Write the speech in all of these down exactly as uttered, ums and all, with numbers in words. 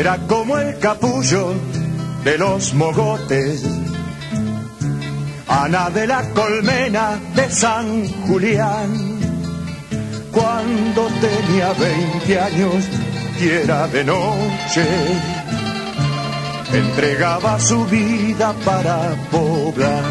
Era como el capullo de los mogotes, Ana de la Colmena de San Julián. Cuando tenía veinte años y era de noche, entregaba su vida para poblar.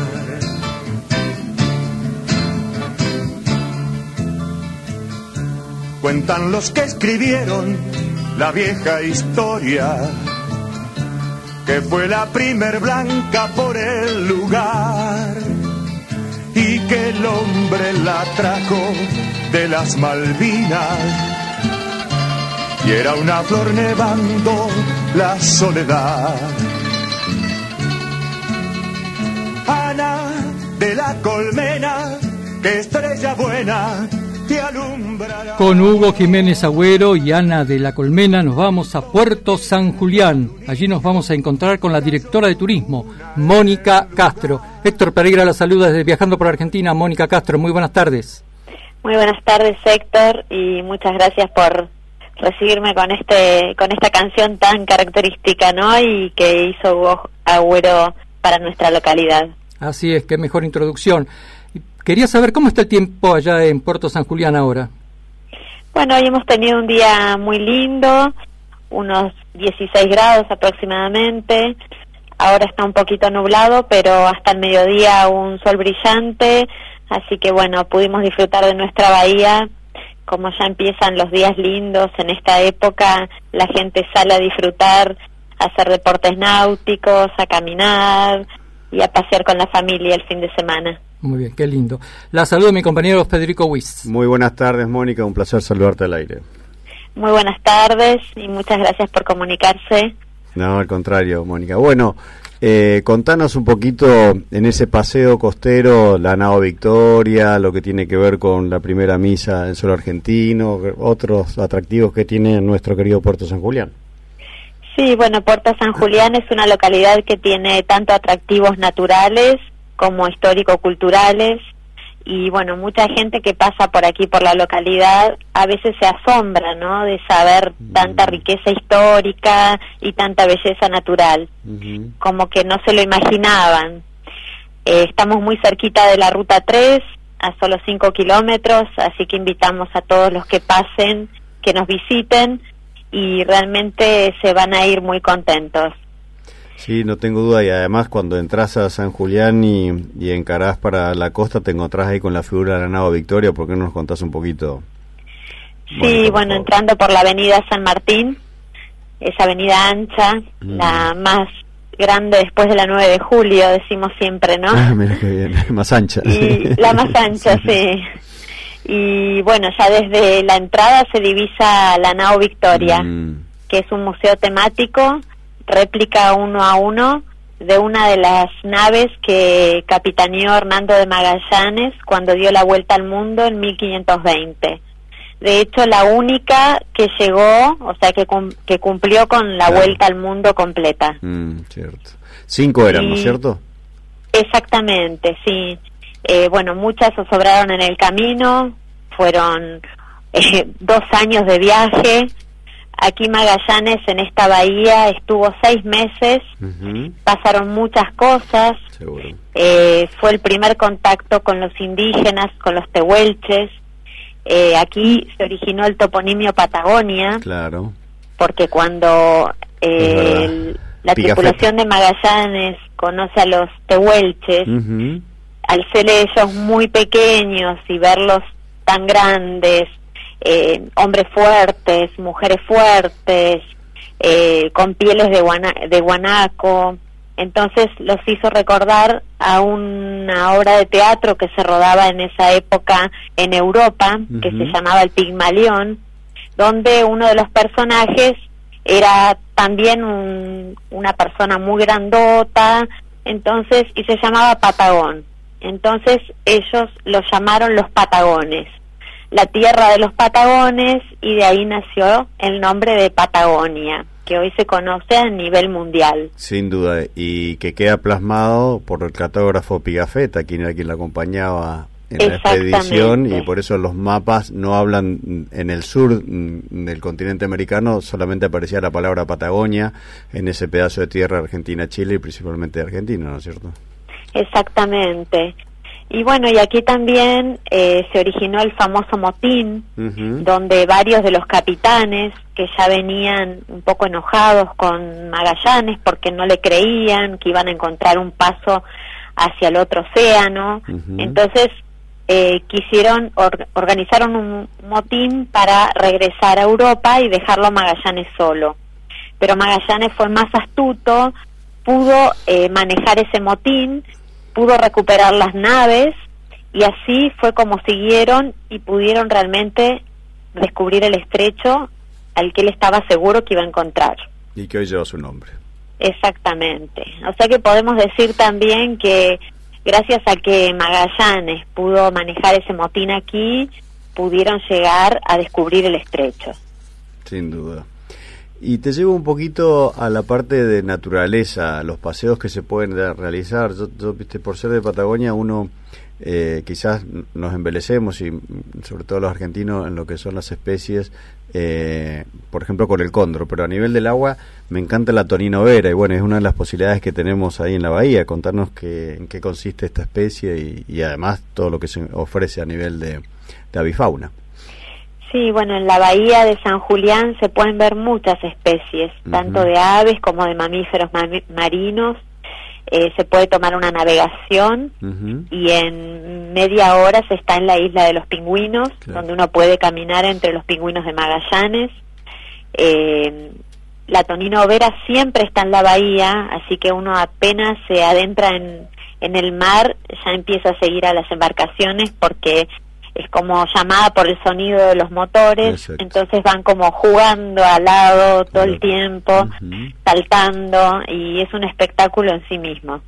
Cuentan los que escribieron la vieja historia, que fue la primer blanca por el lugar y que el hombre la trajo de las Malvinas, y era una flor nevando la soledad. Ana de la Colmena, que estrella buena te alumbrará. Con Hugo Jiménez Agüero y Ana de la Colmena nos vamos a Puerto San Julián. Allí nos vamos a encontrar con la directora de turismo, Mónica Castro. Héctor Pereira la saluda desde Viajando por Argentina. Mónica Castro, muy buenas tardes. Muy buenas tardes, Héctor, y muchas gracias por recibirme con este con esta canción tan característica, ¿no? Y que hizo Hugo Agüero para nuestra localidad. Así es, qué mejor introducción. Quería saber cómo está el tiempo allá en Puerto San Julián ahora. Bueno, hoy hemos tenido un día muy lindo, unos dieciséis grados aproximadamente. Ahora está un poquito nublado, pero hasta el mediodía un sol brillante. Así que bueno, pudimos disfrutar de nuestra bahía. Como ya empiezan los días lindos en esta época, la gente sale a disfrutar, a hacer deportes náuticos, a caminar y a pasear con la familia el fin de semana. Muy bien, qué lindo. La saludo a mi compañero Federico Wyss. Muy buenas tardes, Mónica, un placer saludarte al aire. Muy buenas tardes y muchas gracias por comunicarse. No, al contrario, Mónica. Bueno, eh, contanos un poquito en ese paseo costero, la Nao Victoria, lo que tiene que ver con la primera misa en suelo argentino, otros atractivos que tiene nuestro querido Puerto San Julián. Sí, bueno, Puerto San Julián es una localidad que tiene tanto atractivos naturales como histórico-culturales, y bueno, mucha gente que pasa por aquí, por la localidad, a veces se asombra, ¿no?, de saber tanta riqueza histórica y tanta belleza natural, uh-huh. Como que no se lo imaginaban. Eh, estamos muy cerquita de la Ruta tres, a solo cinco kilómetros, así que invitamos a todos los que pasen, que nos visiten, y realmente se van a ir muy contentos. Sí, no tengo duda, y además cuando entras a San Julián y, y encarás para la costa, te encontrás ahí con la figura de la Nao Victoria. ¿Por qué no nos contás un poquito? Sí, bueno, bueno entrando por la avenida San Martín, esa avenida ancha, mm. la más grande después de la nueve de julio, decimos siempre, ¿no? Ah, mira qué bien, más ancha. Y la más ancha, sí. sí. Y bueno, ya desde la entrada se divisa la Nao Victoria, mm. que es un museo temático, réplica uno a uno de una de las naves que capitaneó Hernando de Magallanes cuando dio la vuelta al mundo en mil quinientos veinte. De hecho, la única que llegó, o sea, que, cum- que cumplió con la claro. vuelta al mundo completa. Mm, cierto. Cinco eran, y, ¿no es cierto? Exactamente, sí. Eh, bueno, muchas sobraron en el camino, fueron eh, dos años de viaje. Aquí Magallanes, en esta bahía, estuvo seis meses, uh-huh. pasaron muchas cosas, eh, fue el primer contacto con los indígenas, con los tehuelches, eh, aquí se originó el toponimio Patagonia, claro. porque cuando eh, el, la Pigafetta. Tripulación de Magallanes conoce a los tehuelches, uh-huh. al ser ellos muy pequeños y verlos tan grandes, Eh, hombres fuertes, mujeres fuertes, eh, con pieles de, guana, de guanaco, entonces los hizo recordar a una obra de teatro que se rodaba en esa época en Europa, uh-huh. que se llamaba El Pigmalión, donde uno de los personajes era también un, una persona muy grandota, entonces, y se llamaba Patagón, entonces ellos lo llamaron los Patagones, la tierra de los Patagones, y de ahí nació el nombre de Patagonia, que hoy se conoce a nivel mundial. Sin duda, y que queda plasmado por el cartógrafo Pigafetta, quien era quien la acompañaba en la expedición, y por eso los mapas no hablan en el sur del continente americano, solamente aparecía la palabra Patagonia en ese pedazo de tierra Argentina-Chile y principalmente de Argentina, ¿no es cierto? Exactamente. Y bueno, y aquí también eh, se originó el famoso motín, uh-huh. donde varios de los capitanes que ya venían un poco enojados con Magallanes porque no le creían que iban a encontrar un paso hacia el otro océano, uh-huh. entonces eh, quisieron, or, organizaron un motín para regresar a Europa y dejarlo a Magallanes solo. Pero Magallanes fue más astuto, pudo eh, manejar ese motín, pudo recuperar las naves, y así fue como siguieron y pudieron realmente descubrir el estrecho al que él estaba seguro que iba a encontrar. Y que hoy lleva su nombre. Exactamente. O sea que podemos decir también que gracias a que Magallanes pudo manejar ese motín aquí, pudieron llegar a descubrir el estrecho. Sin duda. Y te llevo un poquito a la parte de naturaleza, los paseos que se pueden realizar. Yo, yo viste, por ser de Patagonia, uno eh, quizás nos embelecemos, y sobre todo los argentinos, en lo que son las especies, eh, por ejemplo con el cóndor, pero a nivel del agua me encanta la toninovera, y bueno, es una de las posibilidades que tenemos ahí en la bahía. Contarnos que, en qué consiste esta especie y, y además todo lo que se ofrece a nivel de, de avifauna. Sí, bueno, en la bahía de San Julián se pueden ver muchas especies, uh-huh. tanto de aves como de mamíferos ma- marinos. Eh, se puede tomar una navegación, uh-huh. y en media hora se está en la isla de los pingüinos, claro. donde uno puede caminar entre los pingüinos de Magallanes. Eh, la toninovera siempre está en la bahía, así que uno apenas se adentra en, en el mar, ya empieza a seguir a las embarcaciones, porque es como llamada por el sonido de los motores. Exacto. Entonces van como jugando al lado todo el tiempo, uh-huh. saltando, y es un espectáculo en sí mismo.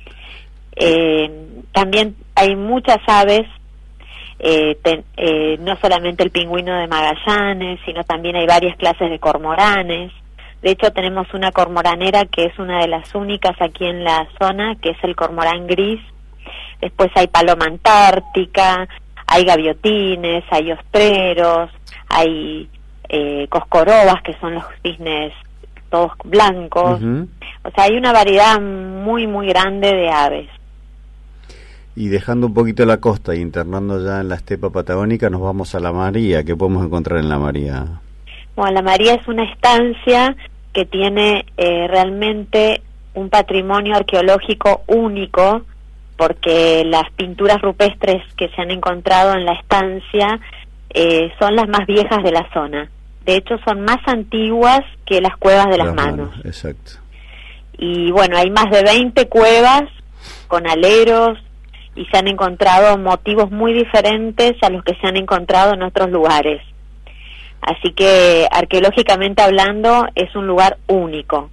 Eh, también hay muchas aves, eh, te, eh, no solamente el pingüino de Magallanes, sino también hay varias clases de cormoranes. De hecho, tenemos una cormoranera que es una de las únicas aquí en la zona, que es el cormorán gris. Después hay paloma antártica, hay gaviotines, hay ostreros, hay eh, coscorobas, que son los cisnes todos blancos. Uh-huh. O sea, hay una variedad muy, muy grande de aves. Y dejando un poquito la costa y internando ya en la estepa patagónica, nos vamos a La María. ¿Qué podemos encontrar en La María? Bueno, La María es una estancia que tiene eh, realmente un patrimonio arqueológico único, porque las pinturas rupestres que se han encontrado en la estancia eh, son las más viejas de la zona. De hecho, son más antiguas que las cuevas de las, las manos. manos. Exacto. Y bueno, hay más de veinte cuevas con aleros, y se han encontrado motivos muy diferentes a los que se han encontrado en otros lugares. Así que, arqueológicamente hablando, es un lugar único.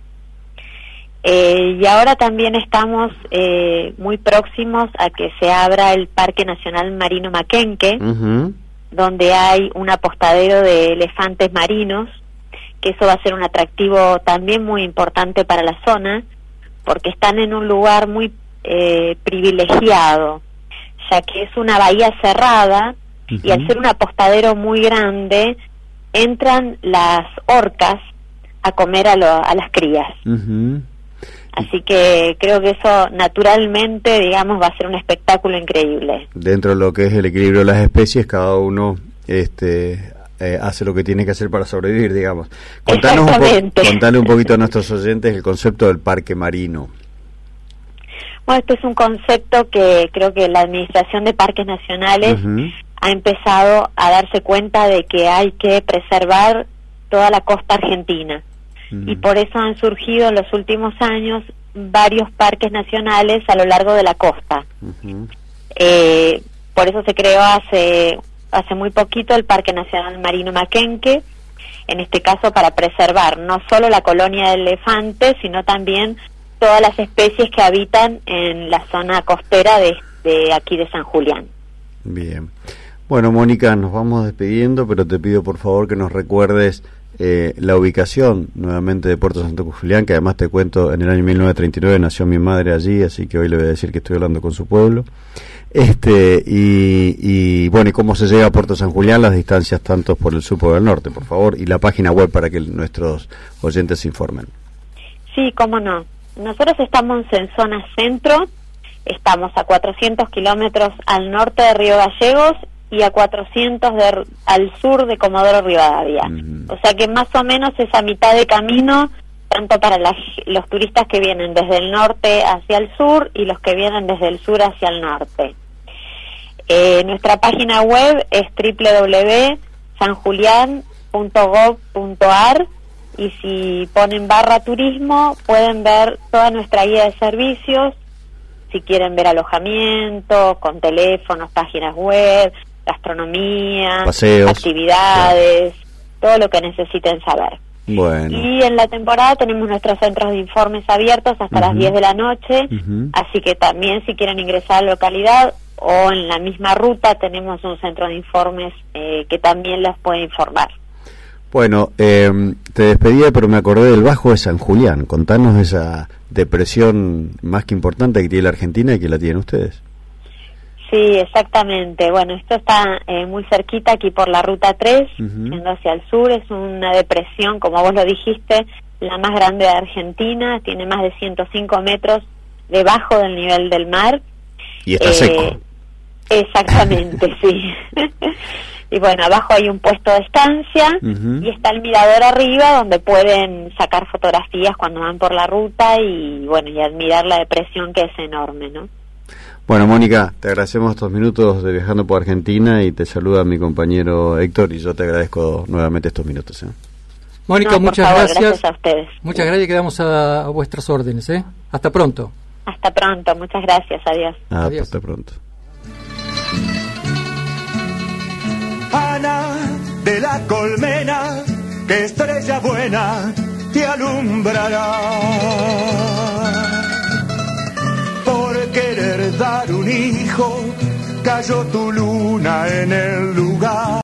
Eh, y ahora también estamos eh, muy próximos a que se abra el Parque Nacional Marino Maquenque, uh-huh. donde hay un apostadero de elefantes marinos, que eso va a ser un atractivo también muy importante para la zona, porque están en un lugar muy eh, privilegiado, ya que es una bahía cerrada, uh-huh. y al ser un apostadero muy grande, entran las orcas a comer a, lo, a las crías. Uh-huh. Así que creo que eso naturalmente, digamos, va a ser un espectáculo increíble. Dentro de lo que es el equilibrio de las especies, cada uno este, eh, hace lo que tiene que hacer para sobrevivir, digamos. Contanos un, po- contale un poquito a nuestros oyentes el concepto del parque marino. Bueno, este es un concepto que creo que la Administración de Parques Nacionales uh-huh. ha empezado a darse cuenta de que hay que preservar toda la costa argentina. Y por eso han surgido en los últimos años varios parques nacionales a lo largo de la costa. Uh-huh. Eh, por eso se creó hace hace muy poquito el Parque Nacional Marino Maquenque, en este caso para preservar no solo la colonia de elefantes, sino también todas las especies que habitan en la zona costera de, de aquí de San Julián. Bien. Bueno, Mónica, nos vamos despidiendo, pero te pido por favor que nos recuerdes Eh, la ubicación nuevamente de Puerto Santo Julián, que además te cuento, en el año mil novecientos treinta y nueve nació mi madre allí, así que hoy le voy a decir que estoy hablando con su pueblo. Este, y, y bueno, ¿y cómo se llega a Puerto San Julián? Las distancias tanto por el sur como por el norte, por favor, y la página web para que nuestros oyentes se informen. Sí, cómo no. Nosotros estamos en zona centro, estamos a cuatrocientos kilómetros al norte de Río Gallegos y a cuatrocientos de, al sur de Comodoro Rivadavia. Mm. O sea que más o menos es a mitad de camino, tanto para la, los turistas que vienen desde el norte hacia el sur y los que vienen desde el sur hacia el norte. Eh, nuestra página web es doble u doble u doble u punto san julián punto gov punto a r y si ponen barra turismo pueden ver toda nuestra guía de servicios, si quieren ver alojamiento, con teléfonos, páginas web, gastronomía, paseos, actividades, sí, todo lo que necesiten saber. Bueno. Y en la temporada tenemos nuestros centros de informes abiertos hasta uh-huh. las diez de la noche, uh-huh. así que también si quieren ingresar a la localidad o en la misma ruta tenemos un centro de informes eh, que también les puede informar. Bueno, eh, te despedía, pero me acordé del Bajo de San Julián. Contanos de esa depresión más que importante que tiene la Argentina y que la tienen ustedes. Sí, exactamente. Bueno, esto está eh, muy cerquita, aquí por la Ruta tres, uh-huh. yendo hacia el sur. Es una depresión, como vos lo dijiste, la más grande de Argentina. Tiene más de ciento cinco metros debajo del nivel del mar. Y está eh, seco. Exactamente, sí. Y bueno, abajo hay un puesto de estancia uh-huh. y está el mirador arriba donde pueden sacar fotografías cuando van por la ruta y bueno, y admirar la depresión que es enorme, ¿no? Bueno, Mónica, te agradecemos estos minutos de Viajando por Argentina y te saluda mi compañero Héctor y yo te agradezco nuevamente estos minutos. ¿eh? Mónica, no, muchas favor, gracias. Gracias a ustedes. Muchas gracias y quedamos a, a vuestras órdenes. ¿eh? Hasta pronto. Hasta pronto, muchas gracias, adiós. Ah, adiós. Hasta pronto. Ana de la Colmena, que estrella buena te alumbrará. Por querer dar un hijo, cayó tu luna en el lugar.